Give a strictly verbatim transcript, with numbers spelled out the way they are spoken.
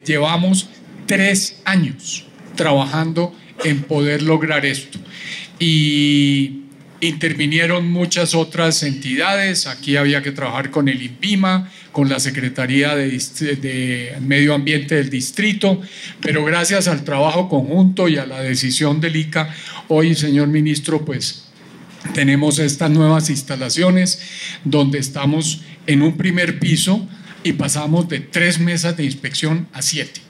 Llevamos tres años trabajando en poder lograr esto y intervinieron muchas otras entidades. Aquí había que trabajar con el INVIMA, con la Secretaría de, de Medio Ambiente del distrito, pero gracias al trabajo conjunto y a la decisión del I C A, hoy, señor ministro, pues tenemos estas nuevas instalaciones donde estamos en un primer piso y pasamos de tres mesas de inspección a siete.